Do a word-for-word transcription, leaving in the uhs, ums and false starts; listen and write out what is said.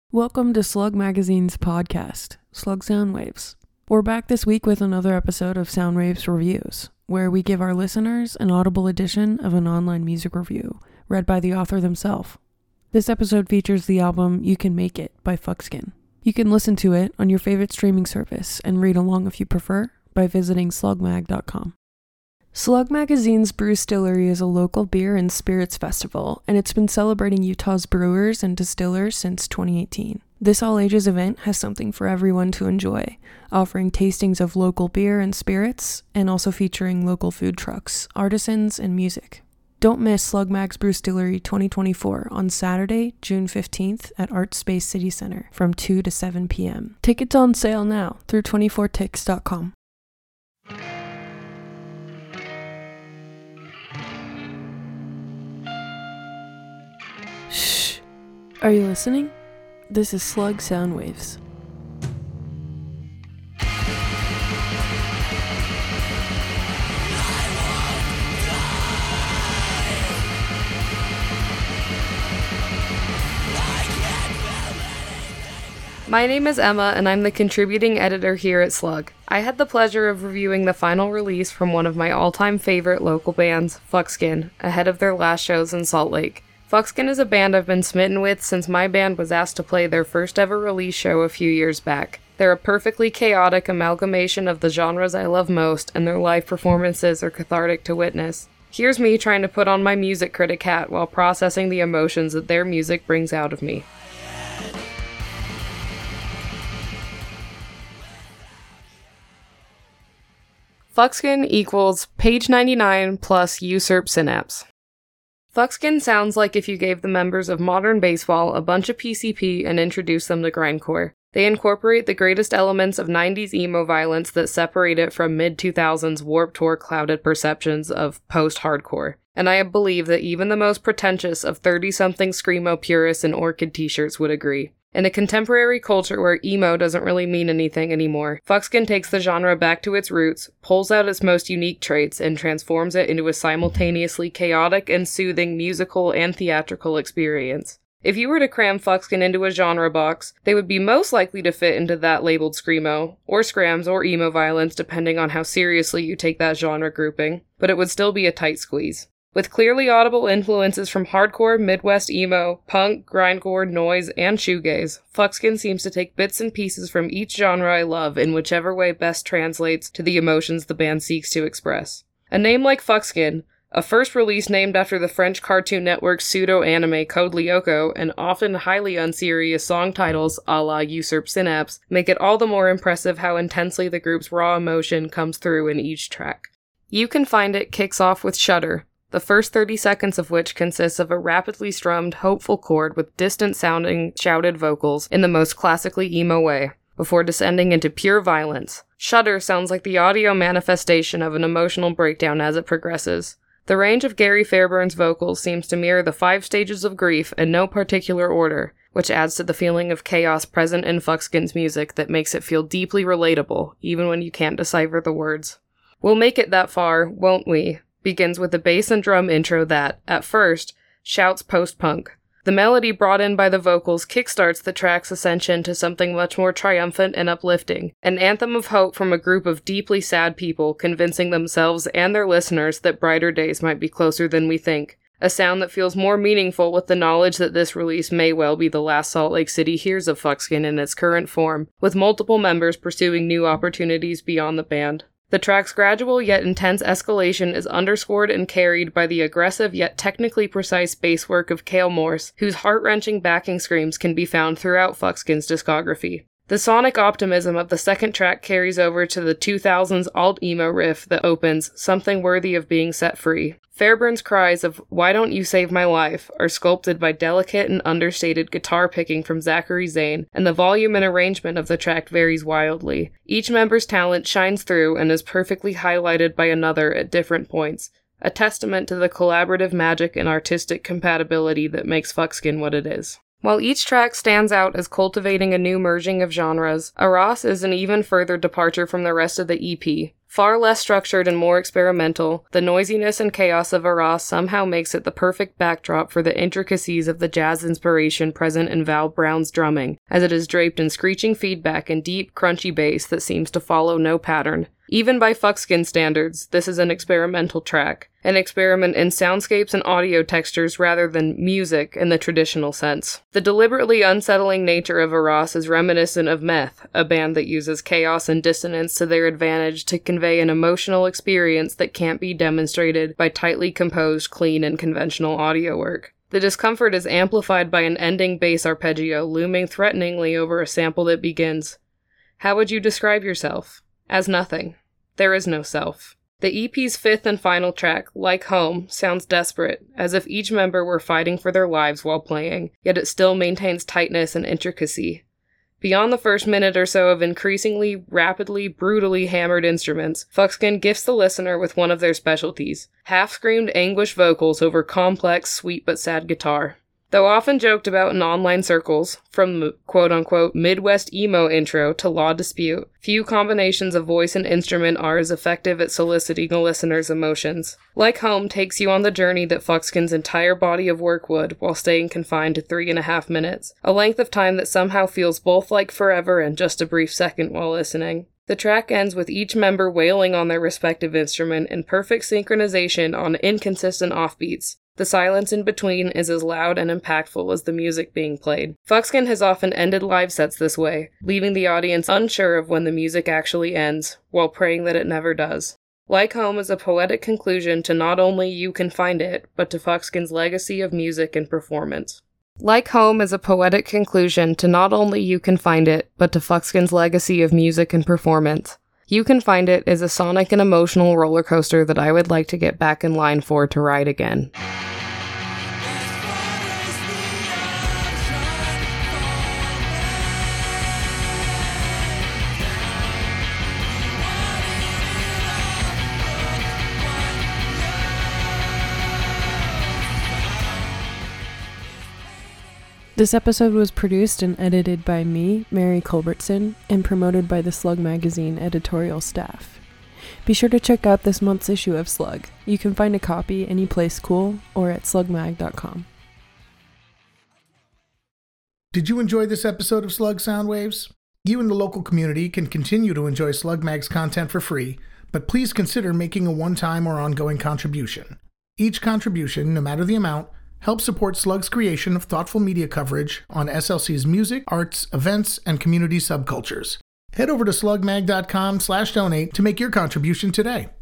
Welcome to Slug Magazine's podcast, Slug Soundwaves. We're back this week with another episode of Soundwaves Reviews, where we give our listeners an audible edition of an online music review, read by the author themselves. This episode features the album You Can Make It by Fuckskin. You can listen to it on your favorite streaming service and read along if you prefer by visiting slug mag dot com. Slug Magazine's Brewstillery is a local beer and spirits festival, and it's been celebrating Utah's brewers and distillers since twenty eighteen. This all-ages event has something for everyone to enjoy, offering tastings of local beer and spirits, and also featuring local food trucks, artisans, and music. Don't miss Slug Mag's Brewstillery twenty twenty-four on Saturday, June fifteenth at Art Space City Center from two to seven p.m. Tickets on sale now through twenty-four tix dot com. Shh. Are you listening? This is Slug Soundwaves. My name is Emma, and I'm the contributing editor here at Slug. I had the pleasure of reviewing the final release from one of my all-time favorite local bands, Fuckskin, ahead of their last shows in Salt Lake. Fuckskin is a band I've been smitten with since my band was asked to play their first ever release show a few years back. They're a perfectly chaotic amalgamation of the genres I love most, and their live performances are cathartic to witness. Here's me trying to put on my music critic hat while processing the emotions that their music brings out of me. Fuckskin equals page ninety-nine plus usurp synapse. Fuckskin sounds like if you gave the members of Modern Baseball a bunch of P C P and introduced them to grindcore. They incorporate the greatest elements of nineties emo violence that separate it from mid two thousands Warped Tour clouded perceptions of post-hardcore. And I believe that even the most pretentious of thirty-something screamo purists in Orchid t-shirts would agree. In a contemporary culture where emo doesn't really mean anything anymore, Fuckskin takes the genre back to its roots, pulls out its most unique traits, and transforms it into a simultaneously chaotic and soothing musical and theatrical experience. If you were to cram Fuckskin into a genre box, they would be most likely to fit into that labeled screamo, or scrams, or emo violence depending on how seriously you take that genre grouping, but it would still be a tight squeeze. With clearly audible influences from hardcore, Midwest emo, punk, grindcore, noise, and shoegaze, Fuckskin seems to take bits and pieces from each genre I love in whichever way best translates to the emotions the band seeks to express. A name like Fuckskin, a first release named after the French Cartoon Network's pseudo-anime Code Lyoko, and often highly unserious song titles a la Usurp Synapse, make it all the more impressive how intensely the group's raw emotion comes through in each track. You Can Find It kicks off with Shudder, the first thirty seconds of which consists of a rapidly strummed, hopeful chord with distant-sounding, shouted vocals in the most classically emo way, before descending into pure violence. Shudder sounds like the audio manifestation of an emotional breakdown as it progresses. The range of Gary Fairbairn's vocals seems to mirror the five stages of grief in no particular order, which adds to the feeling of chaos present in Fuckskin's music that makes it feel deeply relatable, even when you can't decipher the words. We'll make it that far, won't we? Begins with a bass and drum intro that, at first, shouts post-punk. The melody brought in by the vocals kickstarts the track's ascension to something much more triumphant and uplifting, an anthem of hope from a group of deeply sad people convincing themselves and their listeners that brighter days might be closer than we think. A sound that feels more meaningful with the knowledge that this release may well be the last Salt Lake City hears of Fuckskin in its current form, with multiple members pursuing new opportunities beyond the band. The track's gradual yet intense escalation is underscored and carried by the aggressive yet technically precise bass work of Cale Morse, whose heart-wrenching backing screams can be found throughout Fuckskin's discography. The sonic optimism of the second track carries over to the two thousands alt-emo riff that opens Something Worthy of Being Set Free. Fairbairn's cries of "Why don't you save my life" are sculpted by delicate and understated guitar picking from Zachary Zane, and the volume and arrangement of the track varies wildly. Each member's talent shines through and is perfectly highlighted by another at different points, a testament to the collaborative magic and artistic compatibility that makes Fuckskin what it is. While each track stands out as cultivating a new merging of genres, Arras is an even further departure from the rest of the E P. Far less structured and more experimental, the noisiness and chaos of Aras somehow makes it the perfect backdrop for the intricacies of the jazz inspiration present in Val Brown's drumming, as it is draped in screeching feedback and deep, crunchy bass that seems to follow no pattern. Even by Fuckskin standards, this is an experimental track, an experiment in soundscapes and audio textures rather than music in the traditional sense. The deliberately unsettling nature of Aras is reminiscent of Meth, a band that uses chaos and dissonance to their advantage to convey an emotional experience that can't be demonstrated by tightly composed, clean, and conventional audio work. The discomfort is amplified by an ending bass arpeggio looming threateningly over a sample that begins, "How would you describe yourself?" As nothing. There is no self. The E P's fifth and final track, Like Home, sounds desperate, as if each member were fighting for their lives while playing, yet it still maintains tightness and intricacy. Beyond the first minute or so of increasingly, rapidly, brutally hammered instruments, Fuckskin gifts the listener with one of their specialties, half-screamed anguish vocals over complex, sweet but sad guitar. Though often joked about in online circles, from the quote-unquote Midwest emo intro to Law Dispute, few combinations of voice and instrument are as effective at soliciting a listener's emotions. Like Home takes you on the journey that Fuckskin's entire body of work would, while staying confined to three and a half minutes, a length of time that somehow feels both like forever and just a brief second while listening. The track ends with each member wailing on their respective instrument in perfect synchronization on inconsistent offbeats. The silence in between is as loud and impactful as the music being played. Fuckskin has often ended live sets this way, leaving the audience unsure of when the music actually ends, while praying that it never does. Like Home is a poetic conclusion to not only You Can Find It, but to Fuckskin's legacy of music and performance. Like Home is a poetic conclusion to not only You Can Find It, but to Fuckskin's legacy of music and performance. You Can Find It is a sonic and emotional roller coaster that I would like to get back in line for to ride again. This episode was produced and edited by me, Mary Culbertson, and promoted by the Slug Magazine editorial staff. Be sure to check out this month's issue of Slug. You can find a copy any place cool or at slug mag dot com. Did you enjoy this episode of Slug Soundwaves? You and the local community can continue to enjoy Slug Mag's content for free, but please consider making a one-time or ongoing contribution. Each contribution, no matter the amount, help support Slug's creation of thoughtful media coverage on S L C's music, arts, events, and community subcultures. Head over to slug mag dot com slash donate to make your contribution today.